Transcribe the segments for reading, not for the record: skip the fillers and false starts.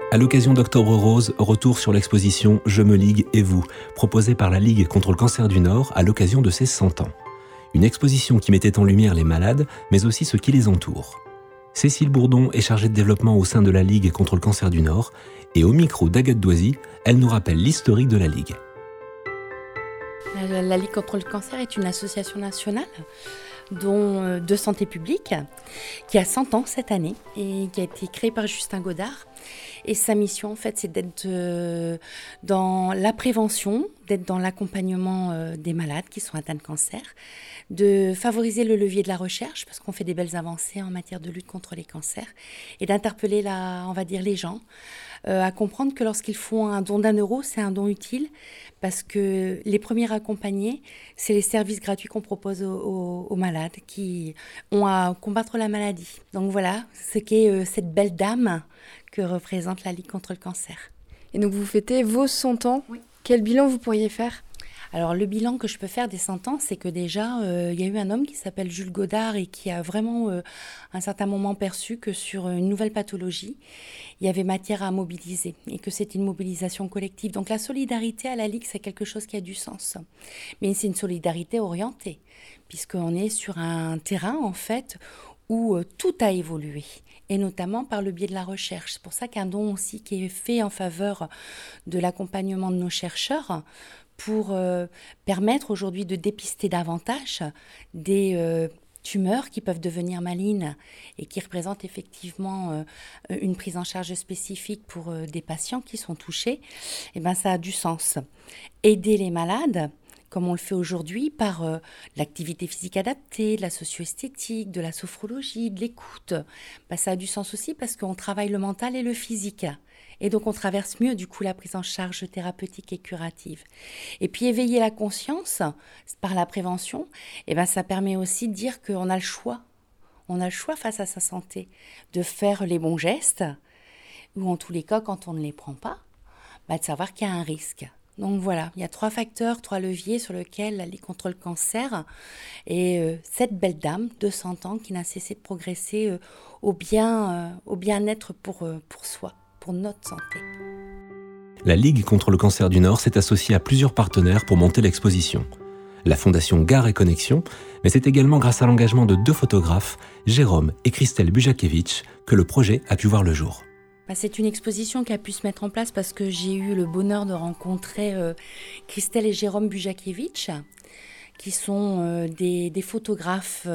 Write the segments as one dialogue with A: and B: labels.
A: À l'occasion d'Octobre Rose, retour sur l'exposition Je me ligue et vous, proposée par la Ligue contre le cancer du Nord à l'occasion de ses 100 ans. Une exposition qui mettait en lumière les malades, mais aussi ceux qui les entourent. Cécile Bourdon est chargée de développement au sein de la Ligue contre le cancer du Nord, et au micro d'Agathe Doisy, elle nous rappelle l'historique de la Ligue.
B: La Ligue contre le cancer est une association nationale de santé publique qui a 100 ans cette année et qui a été créée par Justin Godard. Et sa mission, en fait, c'est d'être dans la prévention, d'être dans l'accompagnement des malades qui sont atteints de cancer, de favoriser le levier de la recherche, parce qu'on fait des belles avancées en matière de lutte contre les cancers, et d'interpeller, les gens à comprendre que lorsqu'ils font un don d'1 €, c'est un don utile, parce que les premiers accompagnés, c'est les services gratuits qu'on propose aux malades qui ont à combattre la maladie. Donc voilà ce qu'est cette belle dame que représente la Ligue contre le cancer.
C: Et donc vous fêtez vos 100 ans.
B: Oui.
C: Quel bilan vous pourriez faire ?
B: Alors le bilan que je peux faire des 100 ans, c'est que déjà, il y a eu un homme qui s'appelle Jules Godard et qui a vraiment, à un certain moment, perçu que sur une nouvelle pathologie, il y avait matière à mobiliser et que c'était une mobilisation collective. Donc la solidarité à la Ligue, c'est quelque chose qui a du sens. Mais c'est une solidarité orientée, puisqu'on est sur un terrain, en fait, où tout a évolué, et notamment par le biais de la recherche. C'est pour ça qu'un don aussi qui est fait en faveur de l'accompagnement de nos chercheurs pour permettre aujourd'hui de dépister davantage des tumeurs qui peuvent devenir malignes et qui représentent effectivement une prise en charge spécifique pour des patients qui sont touchés, eh ben, ça a du sens. Aider les malades, comme on le fait aujourd'hui, par l'activité physique adaptée, de la socio-esthétique, de la sophrologie, de l'écoute, ben, ça a du sens aussi parce qu'on travaille le mental et le physique. Et donc on traverse mieux du coup la prise en charge thérapeutique et curative. Et puis éveiller la conscience par la prévention, eh ben, ça permet aussi de dire qu'on a le choix. On a le choix face à sa santé de faire les bons gestes, ou en tous les cas quand on ne les prend pas, ben, de savoir qu'il y a un risque. Donc voilà, il y a 3 facteurs, 3 leviers sur lesquels la Ligue contre le cancer et cette belle dame de 100 ans qui n'a cessé de progresser au bien-être pour soi, pour notre santé.
A: La Ligue contre le cancer du Nord s'est associée à plusieurs partenaires pour monter l'exposition. La fondation Gare et Connexion, mais c'est également grâce à l'engagement de 2 photographes, Jérôme et Christelle Bujakevitch, que le projet a pu voir le jour.
B: C'est une exposition qui a pu se mettre en place parce que j'ai eu le bonheur de rencontrer Christelle et Jérôme Bujakevitch, qui sont des photographes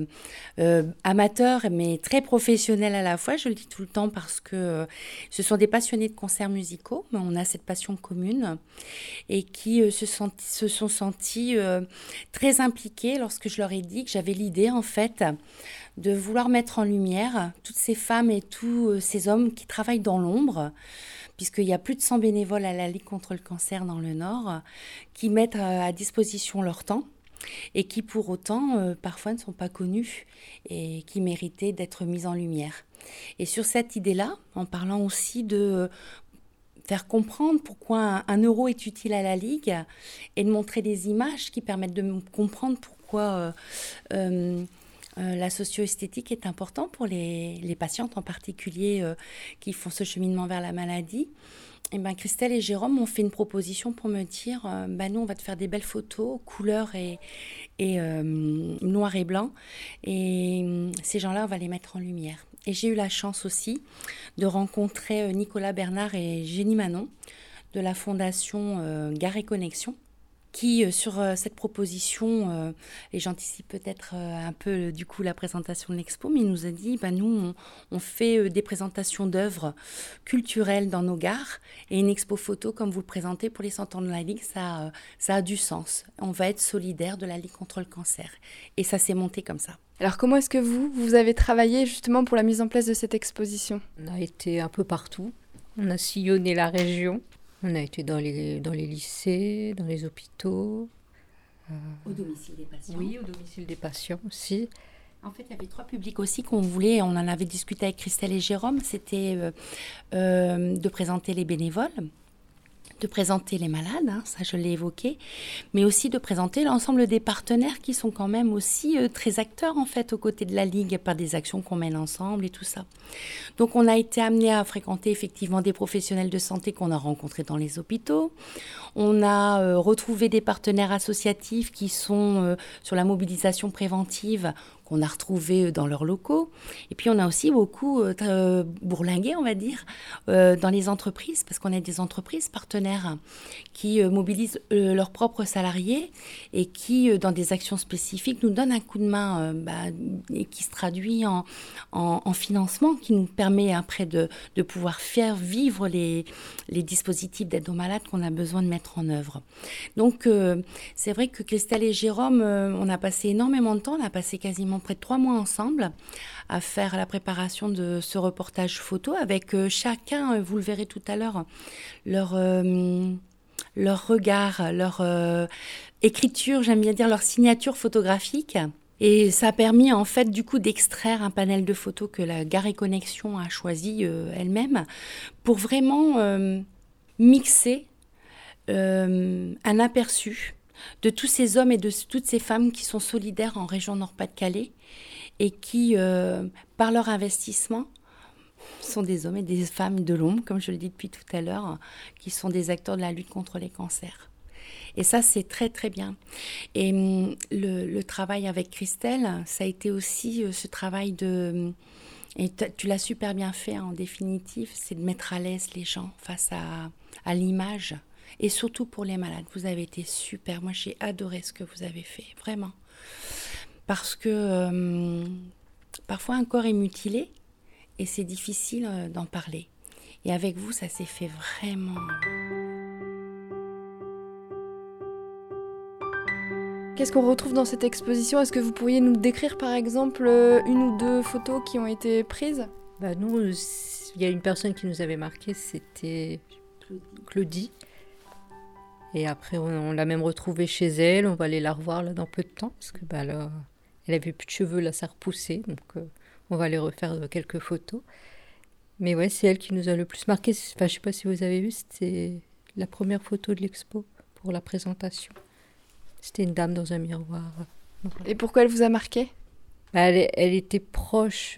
B: amateurs mais très professionnels à la fois. Je le dis tout le temps parce que ce sont des passionnés de concerts musicaux, mais on a cette passion commune et qui se sont sentis très impliqués lorsque je leur ai dit que j'avais l'idée en fait de vouloir mettre en lumière toutes ces femmes et tous ces hommes qui travaillent dans l'ombre, puisqu'il y a plus de 100 bénévoles à la Ligue contre le cancer dans le Nord, qui mettent à disposition leur temps et qui pour autant parfois ne sont pas connus et qui méritaient d'être mis en lumière. Et sur cette idée-là, en parlant aussi de faire comprendre pourquoi 1 € est utile à la Ligue et de montrer des images qui permettent de comprendre pourquoi la socio-esthétique est importante pour les patientes en particulier qui font ce cheminement vers la maladie. Et ben, Christelle et Jérôme m'ont fait une proposition pour me dire nous on va te faire des belles photos couleur et noir et blanc et ces gens-là on va les mettre en lumière. Et j'ai eu la chance aussi de rencontrer Nicolas Bernard et Jenny Manon de la fondation Gare et Connexion qui, sur cette proposition, et j'anticipe peut-être un peu du coup la présentation de l'expo, mais il nous a dit, nous, on fait des présentations d'œuvres culturelles dans nos gares, et une expo photo, comme vous le présentez, pour les 100 ans de la Ligue, ça a du sens. On va être solidaire de la Ligue contre le cancer. Et ça s'est monté comme ça.
C: Alors comment est-ce que vous avez travaillé justement pour la mise en place de cette exposition ?
D: On a été un peu partout, on a sillonné la région. On a été dans les lycées, dans les hôpitaux.
B: Au domicile des patients.
D: Oui, au domicile des patients aussi.
B: En fait, il y avait 3 publics aussi qu'on voulait, on en avait discuté avec Christelle et Jérôme, c'était de présenter les bénévoles. de présenter les malades, ça je l'ai évoqué, mais aussi de présenter l'ensemble des partenaires qui sont quand même aussi très acteurs en fait aux côtés de la Ligue par des actions qu'on mène ensemble et tout ça. Donc on a été amené à fréquenter effectivement des professionnels de santé qu'on a rencontrés dans les hôpitaux. On a retrouvé des partenaires associatifs qui sont sur la mobilisation préventive qu'on a retrouvés dans leurs locaux. Et puis on a aussi beaucoup bourlingué, on va dire, dans les entreprises, parce qu'on a des entreprises partenaires qui mobilisent leurs propres salariés et qui, dans des actions spécifiques, nous donnent un coup de main et qui se traduit en financement, qui nous permet après de pouvoir faire vivre les dispositifs d'aide aux malades qu'on a besoin de mettre en œuvre. Donc, c'est vrai que Christelle et Jérôme, on a passé énormément de temps, on a passé quasiment près de 3 mois ensemble à faire la préparation de ce reportage photo avec chacun, vous le verrez tout à l'heure, leur regard, leur écriture, j'aime bien dire leur signature photographique. Et ça a permis en fait du coup d'extraire un panel de photos que la Gare et Connexion a choisi elle-même pour vraiment mixer un aperçu de tous ces hommes et de toutes ces femmes qui sont solidaires en région Nord-Pas-de-Calais et qui, par leur investissement, sont des hommes et des femmes de l'ombre, comme je le dis depuis tout à l'heure, qui sont des acteurs de la lutte contre les cancers. Et ça, c'est très, très bien. Et le travail avec Christelle, ça a été aussi ce travail de... Et tu l'as super bien fait, en définitive, c'est de mettre à l'aise les gens face à l'image. Et surtout pour les malades, vous avez été super. Moi, j'ai adoré ce que vous avez fait, vraiment. Parce que parfois, un corps est mutilé et c'est difficile d'en parler. Et avec vous, ça s'est fait vraiment.
C: Qu'est-ce qu'on retrouve dans cette exposition ? Est-ce que vous pourriez nous décrire, par exemple, 1 ou 2 photos qui ont été prises ?
D: Nous, il y a une personne qui nous avait marqué, c'était Claudie. Et après, on l'a même retrouvée chez elle. On va aller la revoir là, dans peu de temps. Parce que là, elle avait plus de cheveux, là, ça repoussait. Donc, on va aller refaire quelques photos. Mais ouais, c'est elle qui nous a le plus marqué. Enfin, je ne sais pas si vous avez vu, c'était la première photo de l'expo pour la présentation. C'était une dame dans un miroir.
C: Et pourquoi elle vous a marqué ?
D: Elle était proche...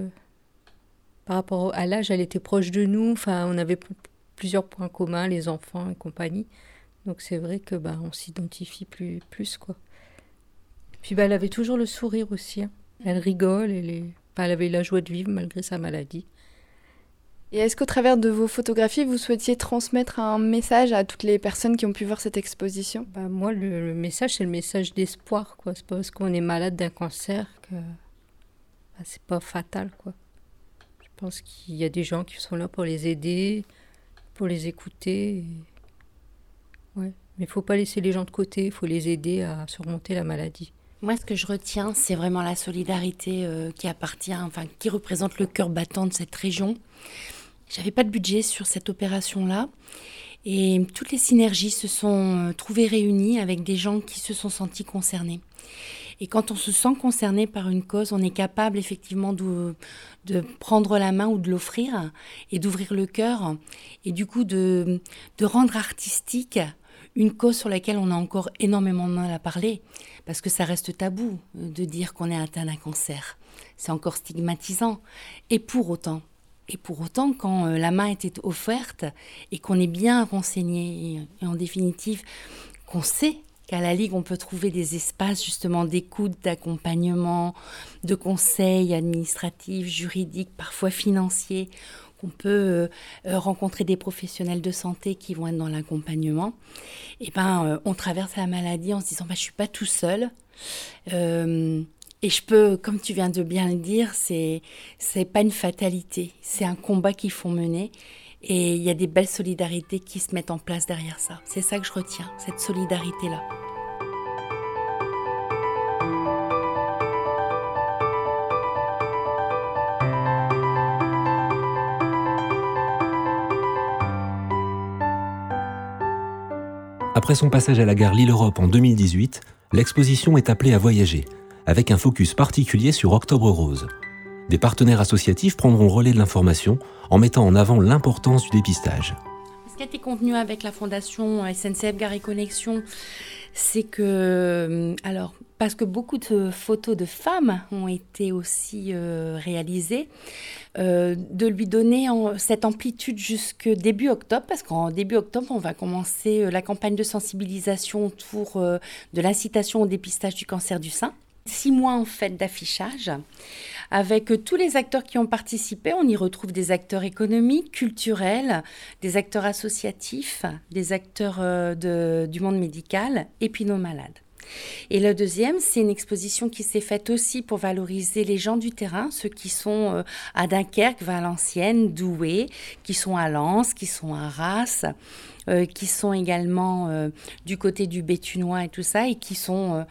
D: par rapport à l'âge, elle était proche de nous. Enfin, on avait plusieurs points communs, les enfants et compagnie. Donc c'est vrai que on s'identifie plus quoi. Puis elle avait toujours le sourire aussi. Elle rigole, elle avait la joie de vivre malgré sa maladie.
C: Et est-ce qu'au travers de vos photographies, vous souhaitiez transmettre un message à toutes les personnes qui ont pu voir cette exposition ?
D: Moi, le message, c'est le message d'espoir, quoi. C'est pas parce qu'on est malade d'un cancer que c'est pas fatal, quoi. Je pense qu'il y a des gens qui sont là pour les aider, pour les écouter. Ouais. Mais il ne faut pas laisser les gens de côté, il faut les aider à surmonter la maladie.
B: Moi, ce que je retiens, c'est vraiment la solidarité qui représente le cœur battant de cette région. J'avais pas de budget sur cette opération-là. Et toutes les synergies se sont trouvées réunies avec des gens qui se sont sentis concernés. Et quand on se sent concerné par une cause, on est capable effectivement de prendre la main ou de l'offrir et d'ouvrir le cœur. Et du coup, de rendre artistique une cause sur laquelle on a encore énormément de mal à parler. Parce que ça reste tabou de dire qu'on est atteint d'un cancer. C'est encore stigmatisant. Et pour autant, quand la main était offerte et qu'on est bien renseigné, et en définitive, qu'on sait qu'à la Ligue, on peut trouver des espaces justement d'écoute, d'accompagnement, de conseils administratifs, juridiques, parfois financiers, qu'on peut rencontrer des professionnels de santé qui vont être dans l'accompagnement. Et on traverse la maladie en se disant, je suis pas tout seul. Et je peux, comme tu viens de bien le dire, c'est pas une fatalité, c'est un combat qu'il faut mener. Et il y a des belles solidarités qui se mettent en place derrière ça. C'est ça que je retiens, cette solidarité-là.
A: Après son passage à la gare Lille-Europe en 2018, l'exposition est appelée à voyager, avec un focus particulier sur Octobre Rose. Des partenaires associatifs prendront relais de l'information en mettant en avant l'importance du dépistage.
B: qui a été convenu avec la fondation SNCF Gare et Connexion, c'est que, parce que beaucoup de photos de femmes ont été aussi réalisées, de lui donner cette amplitude jusque début octobre, parce qu'en début octobre, on va commencer la campagne de sensibilisation autour de l'incitation au dépistage du cancer du sein. 6 mois en fait d'affichage, avec tous les acteurs qui ont participé. On y retrouve des acteurs économiques, culturels, des acteurs associatifs, des acteurs du monde médical et puis nos malades. Et le deuxième, c'est une exposition qui s'est faite aussi pour valoriser les gens du terrain, ceux qui sont à Dunkerque, Valenciennes, Douai, qui sont à Lens, qui sont à Arras, qui sont également du côté du Béthunois et tout ça, et qui sont,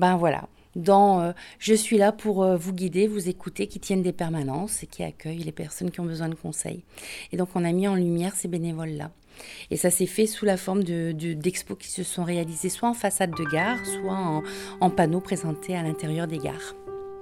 B: je suis là pour vous guider, vous écouter, qui tiennent des permanences et qui accueillent les personnes qui ont besoin de conseils. Et donc, on a mis en lumière ces bénévoles-là. Et ça s'est fait sous la forme d'expos qui se sont réalisées soit en façade de gare, soit en panneaux présentés à l'intérieur des gares.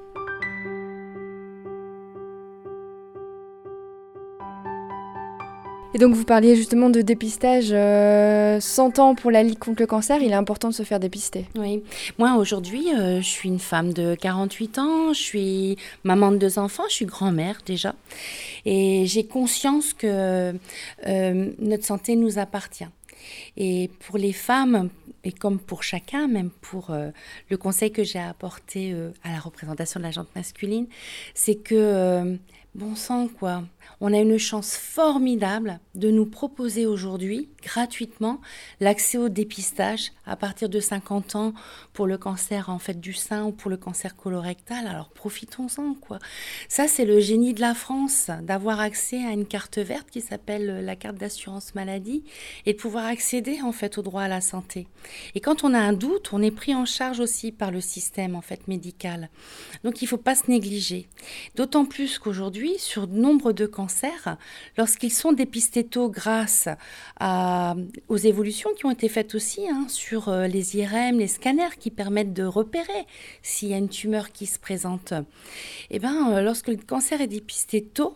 C: Et donc vous parliez justement de dépistage 100 ans pour la Ligue contre le cancer, il est important de se faire dépister.
B: Oui, moi aujourd'hui je suis une femme de 48 ans, je suis maman de 2 enfants, je suis grand-mère déjà et j'ai conscience que notre santé nous appartient. Et pour les femmes, et comme pour chacun, même pour le conseil que j'ai apporté à la représentation de la gente masculine, c'est que, bon sang quoi, on a une chance formidable de nous proposer aujourd'hui, gratuitement, l'accès au dépistage à partir de 50 ans pour le cancer en fait du sein ou pour le cancer colorectal. Alors profitons-en quoi. Ça c'est le génie de la France, d'avoir accès à une carte verte qui s'appelle la carte d'assurance maladie et de pouvoir accéder en fait au droit à la santé. Et quand on a un doute, on est pris en charge aussi par le système en fait médical. Donc il ne faut pas se négliger. D'autant plus qu'aujourd'hui, sur nombre de cancers, lorsqu'ils sont dépistés tôt grâce aux évolutions qui ont été faites aussi sur les IRM, les scanners qui permettent de repérer s'il y a une tumeur qui se présente, lorsque le cancer est dépisté tôt,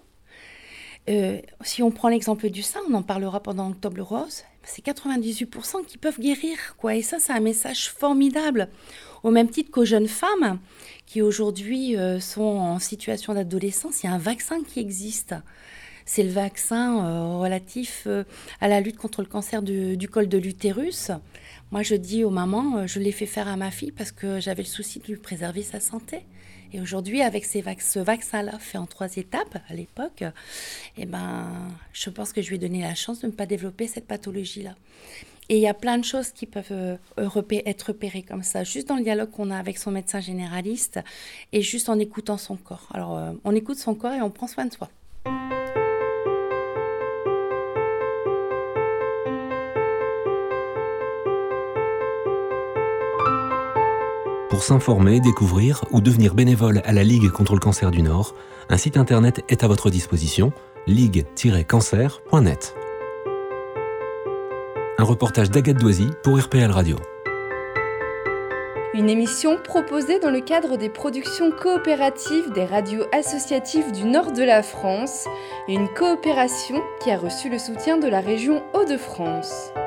B: si on prend l'exemple du sein, on en parlera pendant Octobre Rose, c'est 98% qui peuvent guérir, quoi. Et ça, c'est un message formidable. Au même titre qu'aux jeunes femmes qui aujourd'hui sont en situation d'adolescence, il y a un vaccin qui existe. C'est le vaccin relatif à la lutte contre le cancer du col de l'utérus. Moi, je dis aux mamans, je l'ai fait faire à ma fille parce que j'avais le souci de lui préserver sa santé. Et aujourd'hui, avec ce vaccin-là, fait en 3 étapes à l'époque, je pense que je lui ai donné la chance de ne pas développer cette pathologie-là. Et il y a plein de choses qui peuvent être repérées comme ça, juste dans le dialogue qu'on a avec son médecin généraliste et juste en écoutant son corps. Alors, on écoute son corps et on prend soin de soi.
A: Pour s'informer, découvrir ou devenir bénévole à la Ligue contre le cancer du Nord, un site internet est à votre disposition, ligue-cancer.net. Un reportage d'Agathe Doisy pour RPL Radio.
C: Une émission proposée dans le cadre des productions coopératives des radios associatives du nord de la France et une coopération qui a reçu le soutien de la région Hauts-de-France.